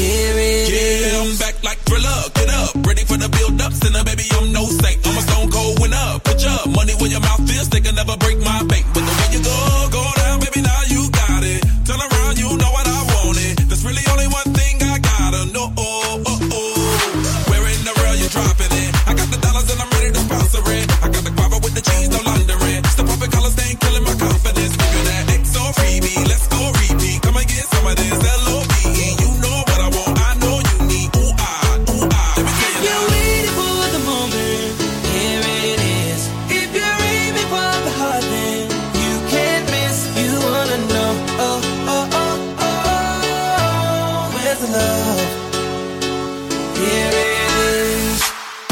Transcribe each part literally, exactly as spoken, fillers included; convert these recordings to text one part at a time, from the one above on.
Here it yeah, is. I'm back like Thriller, get up, ready for the build-up, sinner, baby, I'm no saint. I'm a stone cold winner, put your money where your mouth is, they can never break my bank. But the way you go, go down, baby, now you got it. Turn around, you know what I wanted. There's really only one thing I gotta know. Oh, oh, oh. Where in the world you dropping it? I got the dollars and I'm ready to sponsor it. I got the guava with the cheese, no laundering. Step up and colors, they ain't killing my confidence. Give you that X O freebie, let's go repeat. Come and get some of this L O V E. You know what I want, I know you need. Ooh, ah, ooh, ah. Let me tell you now. You're waiting for the moment. Here it is. If you're aiming for the heart, then you can't miss. You wanna know. Oh, oh, oh, oh. Where's the love? Here it is.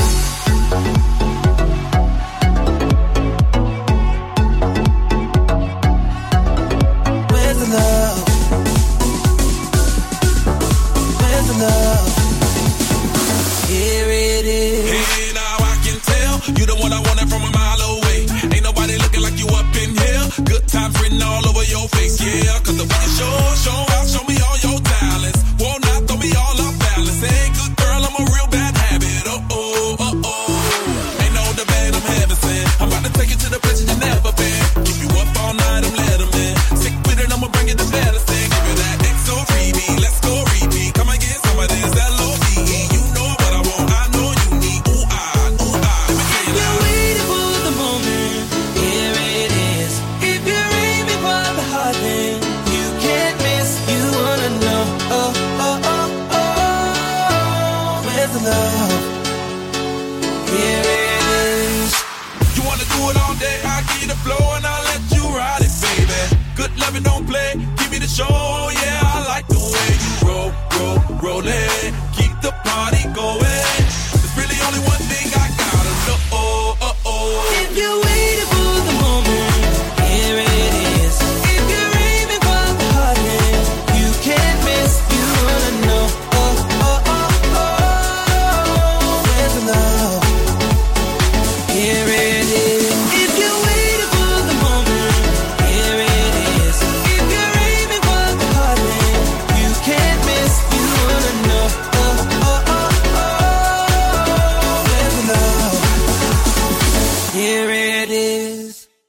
Where's the love? Where's the love? Here it is. Hey, now I can tell you the one I wanted from a mile away. Ain't nobody looking like you up in here. Good times written all over your face, yeah. Cause the way you show, show out, show me all your talents. Won't not throw me all off balance. Hey, good girl, I'm a real bad habit. Oh, oh, oh, oh. Ain't no debate, I'm heaven sent. I'm about to take you to the places you never been. Keep you up all night, I'm let 'em in. Stick with it, I'ma bring you the better thing. Give you that X O freebie, let's go repeat. Come and get some of this L O V E. You know what I want, I know you need. Ooh, ah, ooh, ah. Let me tell you now. You're waiting for the moment. Here it is. If you're aiming for the heart, then you can't miss. You wanna know. Oh, oh, oh, oh. Where's the love? Here it is. You wanna do it all day, I give you the flow and I'll let you ride it, baby. Good loving, don't play, give me the show, yeah, I like the way you roll, roll, roll it. Keep the party going.